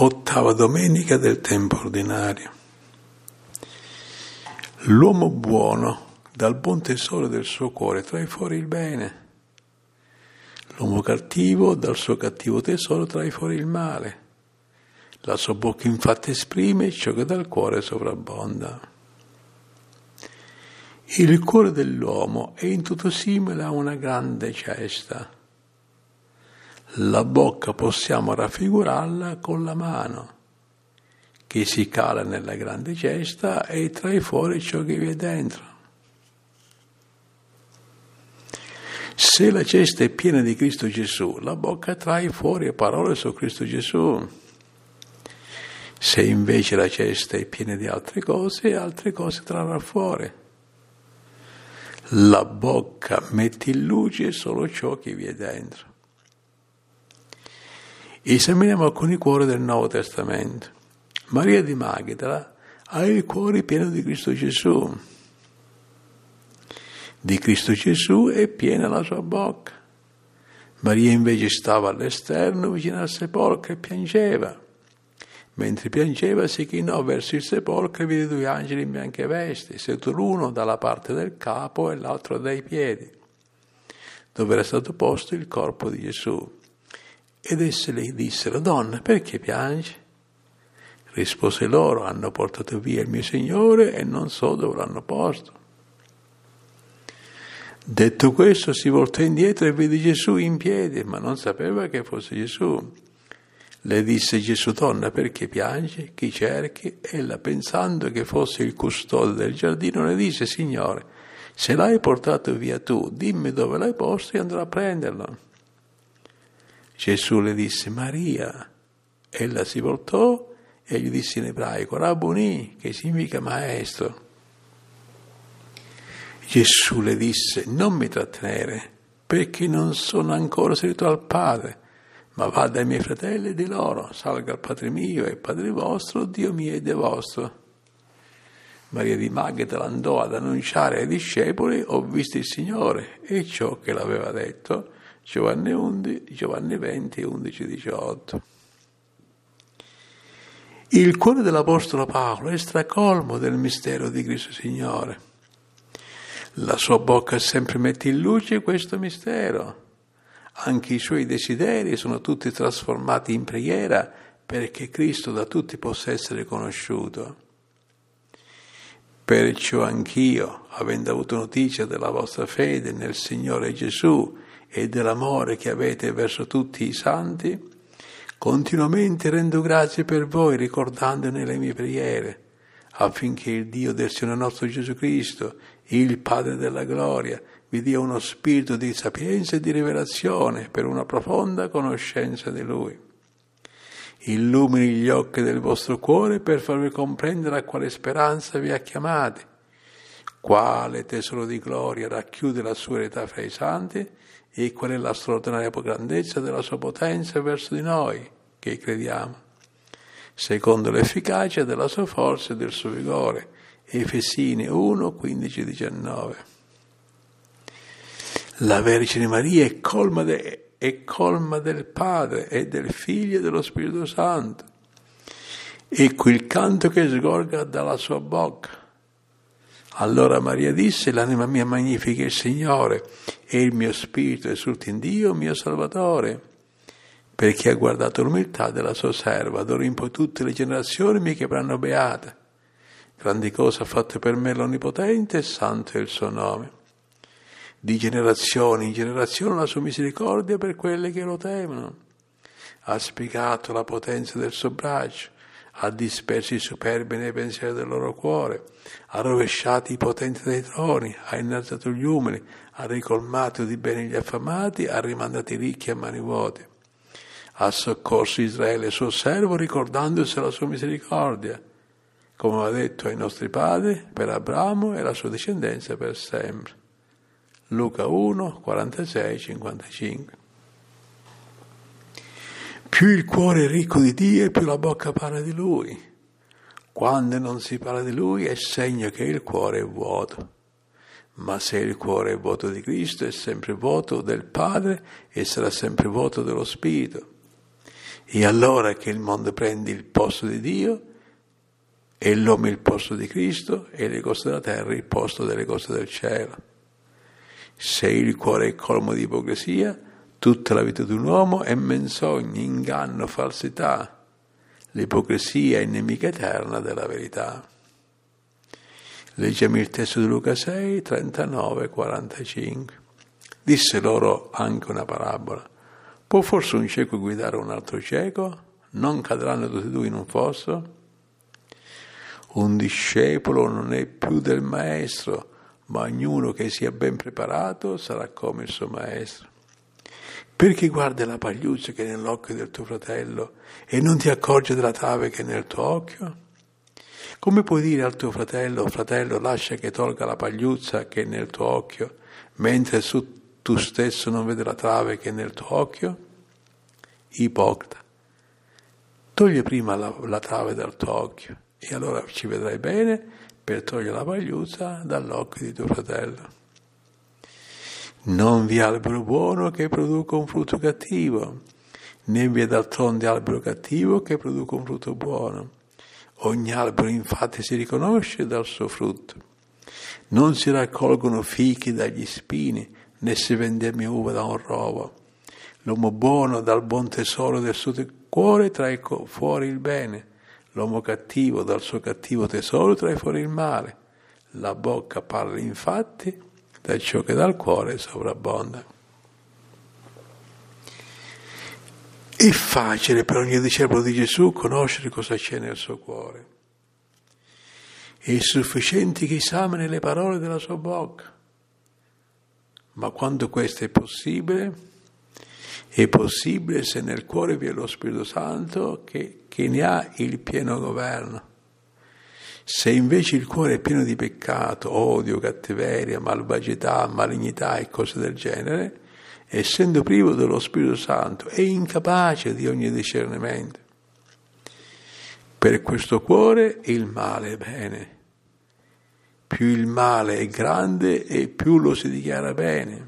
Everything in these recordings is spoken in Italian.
Ottava domenica del tempo ordinario. L'uomo buono dal buon tesoro del suo cuore trae fuori il bene. L'uomo cattivo dal suo cattivo tesoro trae fuori il male. La sua bocca infatti esprime ciò che dal cuore sovrabbonda. Il cuore dell'uomo è in tutto simile a una grande cesta. La bocca possiamo raffigurarla con la mano, che si cala nella grande cesta e trae fuori ciò che vi è dentro. Se la cesta è piena di Cristo Gesù, la bocca trae fuori parole su Cristo Gesù. Se invece la cesta è piena di altre cose trarrà fuori. La bocca mette in luce solo ciò che vi è dentro. Esaminiamo alcuni cuori del Nuovo Testamento. Maria di Magdala ha il cuore pieno di Cristo Gesù. Di Cristo Gesù è piena la sua bocca. Maria invece stava all'esterno vicino al sepolcro e piangeva. Mentre piangeva si chinò verso il sepolcro e vide due angeli in bianche vesti, seduto l'uno dalla parte del capo e l'altro dai piedi, dove era stato posto il corpo di Gesù. Ed esse le dissero: Donna, perché piangi? Rispose loro: hanno portato via il mio Signore e non so dove l'hanno posto. Detto questo si voltò indietro e vide Gesù in piedi, ma non sapeva che fosse Gesù. Le disse Gesù: Donna, perché piangi? Chi cerchi? Ella, pensando che fosse il custode del giardino, le disse: Signore, se l'hai portato via tu, dimmi dove l'hai posto e andrò a prenderlo. Gesù le disse: Maria. Ella si voltò e gli disse in ebraico: Rabboni, che significa maestro. Gesù le disse: non mi trattenere, perché non sono ancora salito al Padre, ma vada ai miei fratelli e di loro: salga al Padre mio e Padre vostro, Dio mio e Dio vostro. Maria di Magdala andò ad annunciare ai discepoli: ho visto il Signore, e ciò che l'aveva detto. Giovanni 20, 11, 18. Il cuore dell'Apostolo Paolo è stracolmo del mistero di Cristo Signore. La sua bocca sempre mette in luce questo mistero. Anche i suoi desideri sono tutti trasformati in preghiera perché Cristo da tutti possa essere conosciuto. Perciò anch'io, avendo avuto notizia della vostra fede nel Signore Gesù e dell'amore che avete verso tutti i santi, continuamente rendo grazie per voi, ricordandone le mie preghiere, affinché il Dio del Signore nostro Gesù Cristo, il Padre della gloria, vi dia uno spirito di sapienza e di rivelazione per una profonda conoscenza di Lui. Illumini gli occhi del vostro cuore per farvi comprendere a quale speranza vi ha chiamati, quale tesoro di gloria racchiude la sua eredità fra i santi e qual è la straordinaria grandezza della sua potenza verso di noi, che crediamo, secondo l'efficacia della sua forza e del suo vigore. Efesini 1, 15, 19. La Vergine Maria è colma del Padre e del Figlio e dello Spirito Santo. Ecco il canto che sgorga dalla sua bocca. Allora Maria disse: l'anima mia magnifica il Signore, e il mio spirito esulta in Dio, mio Salvatore, perché ha guardato l'umiltà della sua serva. D'ora in poi tutte le generazioni mi chiameranno beata. Grandi cose ha fatto per me l'Onnipotente, e santo è il suo nome. Di generazione in generazione la sua misericordia per quelli che lo temono. Ha spiegato la potenza del suo braccio, ha disperso i superbi nei pensieri del loro cuore, ha rovesciato i potenti dai troni, ha innalzato gli umili, ha ricolmato di bene gli affamati, ha rimandato i ricchi a mani vuote. Ha soccorso Israele suo servo, ricordandosi la sua misericordia, come aveva detto ai nostri padri, per Abramo e la sua discendenza per sempre. Luca 1, 46, 55. Più il cuore è ricco di Dio, più la bocca parla di Lui. Quando non si parla di Lui è segno che il cuore è vuoto. Ma se il cuore è vuoto di Cristo, è sempre vuoto del Padre e sarà sempre vuoto dello Spirito. E allora che il mondo prende il posto di Dio, e l'uomo il posto di Cristo, e le cose della terra il posto delle cose del cielo. Se il cuore è colmo di ipocrisia, tutta la vita di un uomo è menzogna, inganno, falsità. L'ipocrisia è nemica eterna della verità. Leggiamo il testo di Luca 6, 39, 45. Disse loro anche una parabola. Può forse un cieco guidare un altro cieco? Non cadranno tutti e due in un fosso? Un discepolo non è più del maestro, ma ognuno che sia ben preparato sarà come il suo maestro. Perché guardi la pagliuzza che è nell'occhio del tuo fratello e non ti accorgi della trave che è nel tuo occhio? Come puoi dire al tuo fratello, fratello, lascia che tolga la pagliuzza che è nel tuo occhio, mentre tu stesso non vedi la trave che è nel tuo occhio? Ipocrita, togli prima la trave dal tuo occhio e allora ci vedrai bene per togliere la pagliuzza dall'occhio di tuo fratello. Non vi è albero buono che produca un frutto cattivo, né vi è d'altronde albero cattivo che produca un frutto buono. Ogni albero infatti si riconosce dal suo frutto. Non si raccolgono fichi dagli spini, né si vendemmia uva da un rovo. L'uomo buono dal buon tesoro del suo cuore trae fuori il bene, l'uomo cattivo dal suo cattivo tesoro trae fuori il male. La bocca parla infatti da ciò che dal cuore sovrabbonda. È facile per ogni discepolo di Gesù conoscere cosa c'è nel suo cuore. È sufficiente che esamini le parole della sua bocca. Ma quando questo è possibile se nel cuore vi è lo Spirito Santo che ne ha il pieno governo. Se invece il cuore è pieno di peccato, odio, cattiveria, malvagità, malignità e cose del genere, essendo privo dello Spirito Santo, è incapace di ogni discernimento. Per questo cuore il male è bene. Più il male è grande e più lo si dichiara bene.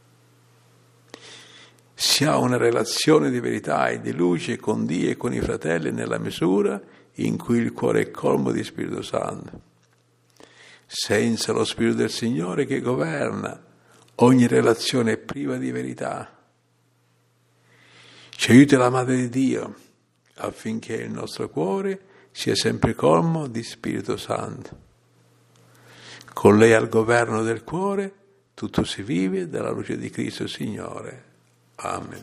Si ha una relazione di verità e di luce con Dio e con i fratelli nella misura in cui il cuore è colmo di Spirito Santo. Senza lo Spirito del Signore che governa, ogni relazione è priva di verità. Ci aiuti la Madre di Dio affinché il nostro cuore sia sempre colmo di Spirito Santo. Con lei al governo del cuore tutto si vive dalla luce di Cristo Signore. Amen.